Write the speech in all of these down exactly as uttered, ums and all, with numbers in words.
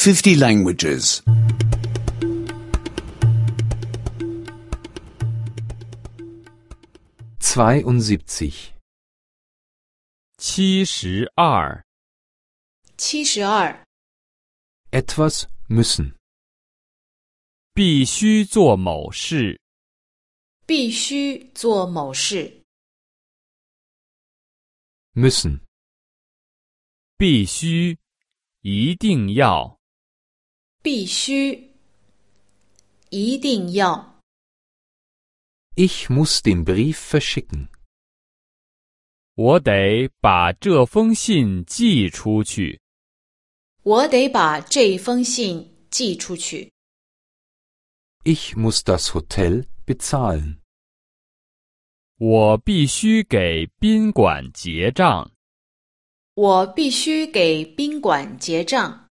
fifty languages. 72. 七十二， 七十二， Etwas müssen. 必须做某事， 必须做某事。 Müssen. 必须，一定要， 必须，一定要。 Ich muss den Brief verschicken. 我得把这封信寄出去。 我得把这封信寄出去。 Ich muss das Hotel bezahlen. 我必须给宾馆结账。 我必须给宾馆结账。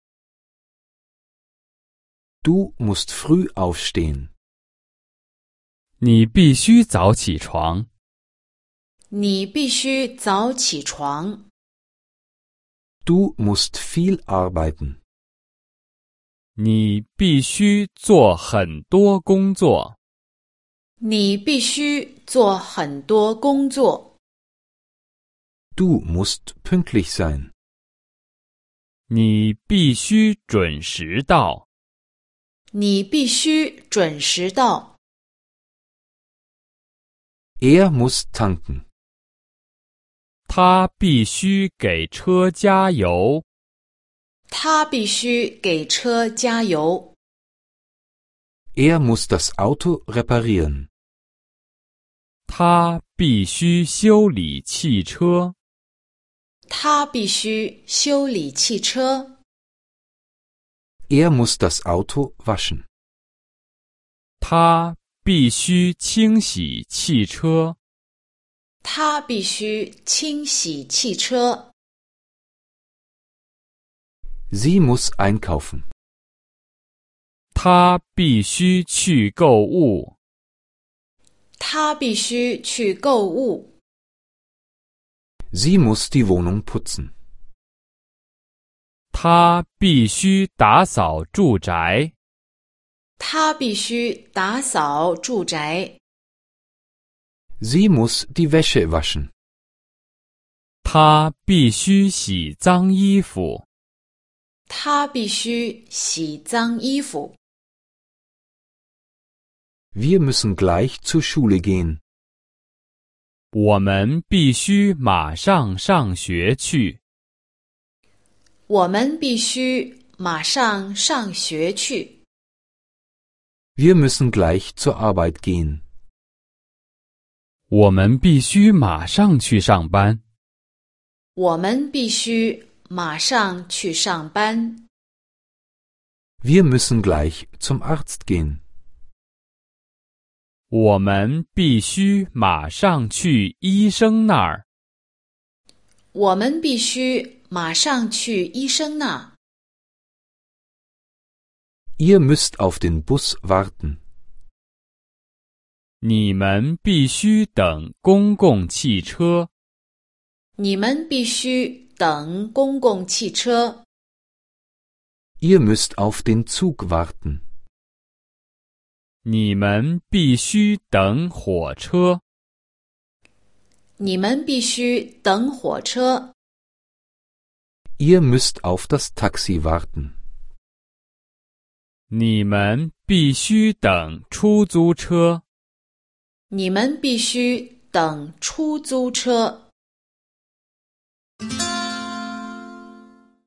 Du musst früh aufstehen. 你必须早起床。 你必须早起床。 Du musst viel arbeiten. 你必须做很多工作。 你必须做很多工作。 Du musst pünktlich sein. 你必须准时到。 你必须准时到。 Er muss tanken. 他必须给车加油。 他必须给车加油。 Er muss das Auto reparieren. 他必须修理汽车。 他必须修理汽车。 Er muss das Auto waschen. 他必须清洗汽车。 他必须清洗汽车。 Sie muss einkaufen. 他必须去购物。 他必须去购物。 Sie muss die Wohnung putzen. 他必须打扫住宅。 他必须打扫住宅。 Sie muss die Wäsche waschen. 他必须洗脏衣服。 他必须洗脏衣服。 Wir müssen gleich zur Schule gehen. 我们必须马上上学去。 我们必须马上上学去。 Wir müssen gleich zur Arbeit gehen. 我们必须马上去上班。 我们必须马上去上班。 Wir müssen gleich zum Arzt gehen. 我们必须马上去医生那儿。 我们必须马上去医生那。 Ihr müsst auf den Bus warten. 你们必须等公共汽车。 你们必须等公共汽车。 Ihr müsst auf den Zug warten. 你们必须等火车。 你们必须等火车。 Ihr müsst auf das Taxi warten. 你们必须等出租车。 你们必须等出租车。